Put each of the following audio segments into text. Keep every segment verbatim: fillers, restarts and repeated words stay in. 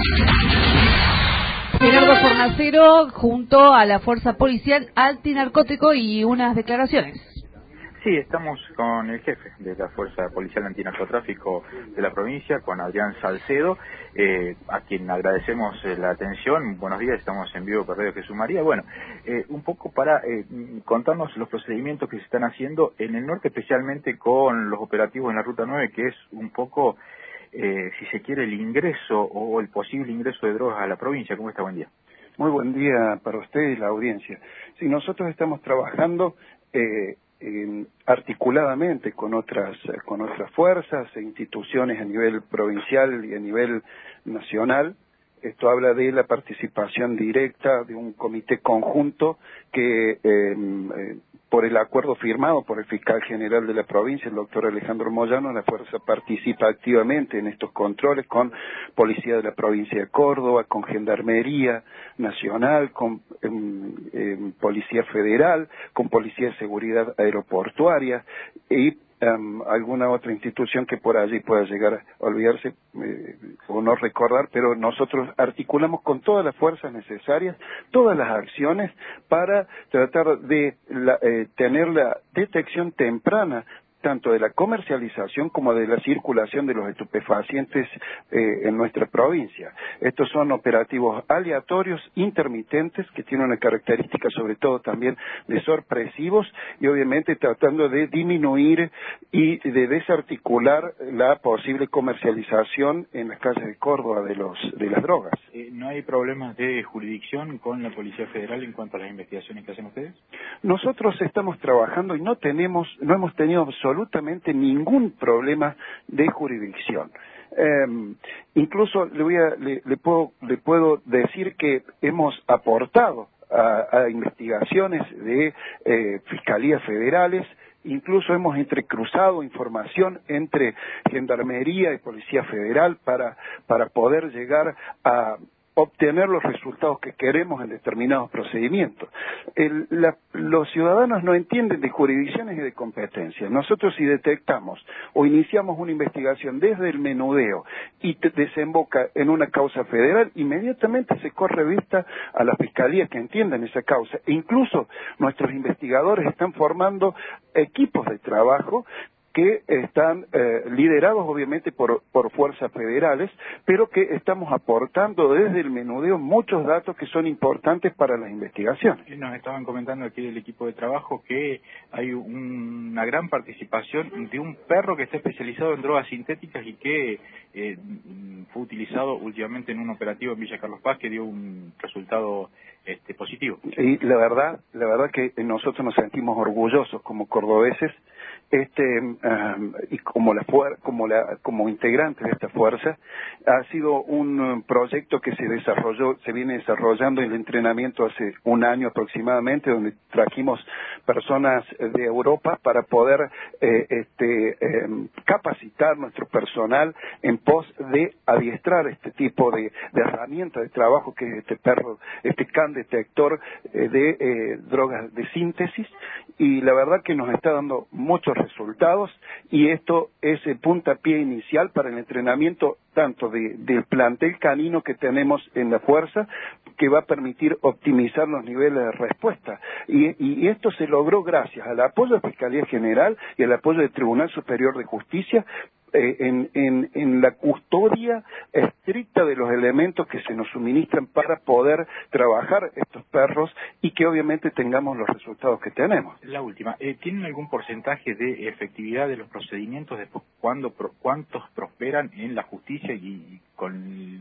Gerardo Fornacero junto a la Fuerza Policial Antinarcótico y unas declaraciones. Sí, estamos con el jefe de la Fuerza Policial Antinarcotráfico de la provincia, con Adrián Salcedo, eh, a quien agradecemos eh, la atención. Buenos días, estamos en vivo por Radio Jesús María. Bueno, eh, un poco para eh, contarnos los procedimientos que se están haciendo en el norte, especialmente con los operativos en la Ruta nueve, que es un poco, eh, si se quiere, el ingreso o el posible ingreso de drogas a la provincia. ¿Cómo está? Buen día. Muy buen día para usted y la audiencia. Sí, nosotros estamos trabajando eh, en, articuladamente con otras con otras fuerzas e instituciones a nivel provincial y a nivel nacional. Esto habla de la participación directa de un comité conjunto que, eh, eh, por el acuerdo firmado por el fiscal general de la provincia, el doctor Alejandro Moyano, la fuerza participa activamente en estos controles con Policía de la provincia de Córdoba, con Gendarmería Nacional, con eh, eh, Policía Federal, con Policía de Seguridad Aeroportuaria y Um, alguna otra institución que por allí pueda llegar a olvidarse eh, o no recordar, pero nosotros articulamos con todas las fuerzas necesarias, todas las acciones para tratar de la, eh, tener la detección temprana tanto de la comercialización como de la circulación de los estupefacientes eh, en nuestra provincia. Estos son operativos aleatorios, intermitentes, que tienen una característica sobre todo también de sorpresivos y obviamente tratando de disminuir y de desarticular la posible comercialización en las calles de Córdoba de los de las drogas. Eh, ¿No hay problemas de jurisdicción con la Policía Federal en cuanto a las investigaciones que hacen ustedes? Nosotros estamos trabajando y no tenemos, no hemos tenido absolutamente ningún problema de jurisdicción. Eh, incluso le voy a, le, le puedo, le puedo decir que hemos aportado a, a investigaciones de eh, fiscalías federales. Incluso hemos entrecruzado información entre Gendarmería y Policía Federal para, para poder llegar a obtener los resultados que queremos en determinados procedimientos. El, la, los ciudadanos no entienden de jurisdicciones y de competencias. Nosotros si detectamos o iniciamos una investigación desde el menudeo y te desemboca en una causa federal, inmediatamente se corre vista a la fiscalía que entiendan esa causa. E incluso nuestros investigadores están formando equipos de trabajo que están eh, liderados obviamente por, por fuerzas federales, pero que estamos aportando desde el menudeo muchos datos que son importantes para las investigaciones. Nos estaban comentando aquí del equipo de trabajo que hay un, una gran participación de un perro que está especializado en drogas sintéticas y que eh, fue utilizado últimamente en un operativo en Villa Carlos Paz que dio un resultado este, positivo. Y la verdad, la verdad que nosotros nos sentimos orgullosos como cordobeses, este um, y como la como la como integrantes de esta fuerza. Ha sido un um, proyecto que se desarrolló, se viene desarrollando el entrenamiento hace un año aproximadamente, donde trajimos personas de Europa para poder eh, este eh, capacitar nuestro personal en pos de adiestrar este tipo de, de herramientas de trabajo que es este perro, este can detector eh, de eh, drogas de síntesis, y la verdad que nos está dando muchos resultados, y esto es el puntapié inicial para el entrenamiento tanto de, del plantel canino que tenemos en la fuerza, que va a permitir optimizar los niveles de respuesta. Y, y esto se logró gracias al apoyo de la Fiscalía General y al apoyo del Tribunal Superior de Justicia, Eh, en, en, en la custodia estricta de los elementos que se nos suministran para poder trabajar estos perros y que obviamente tengamos los resultados que tenemos. La última, eh, ¿tienen algún porcentaje de efectividad de los procedimientos después cuándo, pro, cuántos prosperan en la justicia y, y con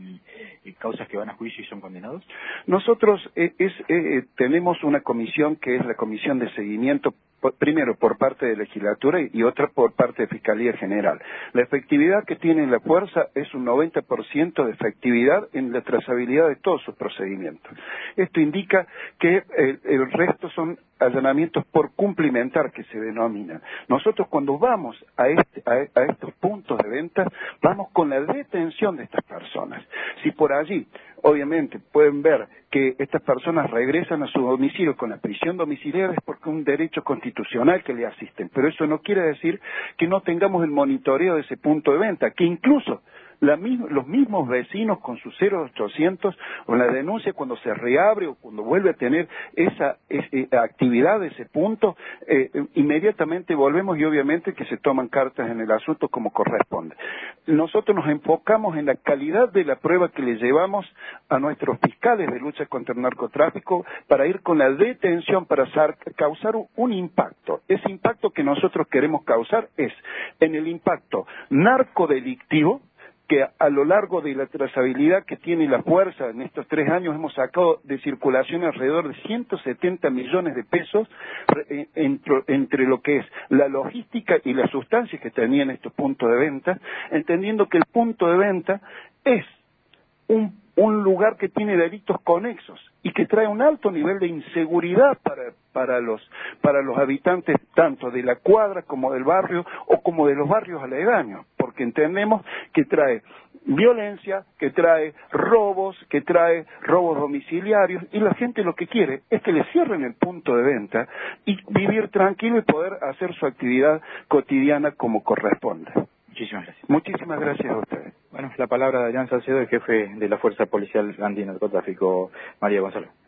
y causas que van a juicio y son condenados? Nosotros eh, es, eh, tenemos una comisión que es la Comisión de Seguimiento, primero por parte de legislatura y otra por parte de Fiscalía General. La efectividad que tiene la fuerza es un noventa por ciento de efectividad en la trazabilidad de todos sus procedimientos. Esto indica que el, el resto son allanamientos por cumplimentar, que se denominan. Nosotros cuando vamos a, este, a, a estos puntos de venta, vamos con la detención de estas personas. Si por allí, obviamente, pueden ver que estas personas regresan a su domicilio con la prisión domiciliaria, es porque es un derecho constitucional que le asisten, pero eso no quiere decir que no tengamos el monitoreo de ese punto de venta, que incluso la, los mismos vecinos con su cero ochocientos o la denuncia cuando se reabre o cuando vuelve a tener esa, esa actividad de ese punto, eh, inmediatamente volvemos y obviamente que se toman cartas en el asunto como corresponde. Nosotros nos enfocamos en la calidad de la prueba que le llevamos a nuestros fiscales de lucha contra el narcotráfico para ir con la detención, para causar un impacto. Ese impacto que nosotros queremos causar es en el impacto narcodelictivo, que a lo largo de la trazabilidad que tiene la fuerza en estos tres años hemos sacado de circulación alrededor de ciento setenta millones de pesos entre, entre lo que es la logística y las sustancias que tenían estos puntos de venta, entendiendo que el punto de venta es un, un lugar que tiene delitos conexos y que trae un alto nivel de inseguridad para, para, los, para los habitantes tanto de la cuadra como del barrio o como de los barrios aledaños, porque entendemos que trae violencia, que trae robos, que trae robos domiciliarios, y la gente lo que quiere es que le cierren el punto de venta y vivir tranquilo y poder hacer su actividad cotidiana como corresponde. Muchísimas gracias. Muchísimas gracias a ustedes. Bueno, la palabra de Adrián Salcedo, el jefe de la Fuerza Policial Antinarcotráfico. María Gonzalo.